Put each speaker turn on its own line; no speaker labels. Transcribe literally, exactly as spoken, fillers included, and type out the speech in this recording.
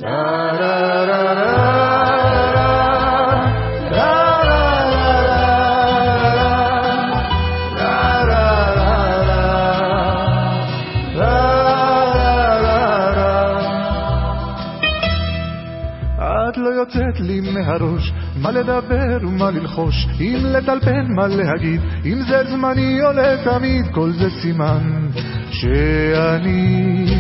את לא יוצאת לי מהראש, מה לדבר ומה ללחוש, אם לטלפן מה להגיד, אם זה זמני או לתמיד, כל זה סימן שאני